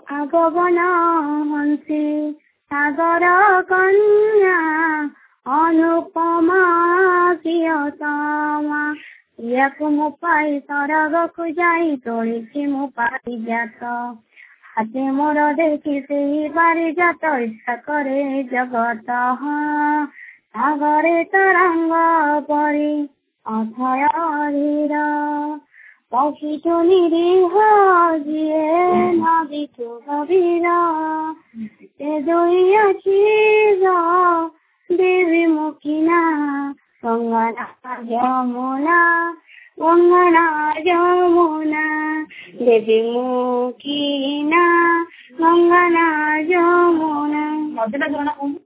আগমন হন্সী সাগর কন্যা অনুপমা প্রিয়তমা। ইয়াକୁ ମୁଁ ପାଇ ସରଗକୁ ଯାଇ ତୋଳିଛି ମୁଁ ପାରିଜାତ। ହାତେ ମୋର ଦେଖି ସେହି ପାରିଜାତ ଇଚ୍ଛା କରେ ଜଗତ। ସାଗରେ ତରଙ୍ଗ ପରି ଅଥୟ ଧୀର ପକ୍ଷୀଠୁ ନିରୀହ ଯିଏ ନଦୀଠୁ ଗଭୀର। ସେ ଦୁଇ ଆଖିର ଦେବୀ ମୁକିନା ଗଙ୍ଗନା ଯମୁନା ଗଙ୍ଗନା ଯମୁନା ଦେବୀ ମୁକିନା ଗଙ୍ଗନା ଯମୁନା।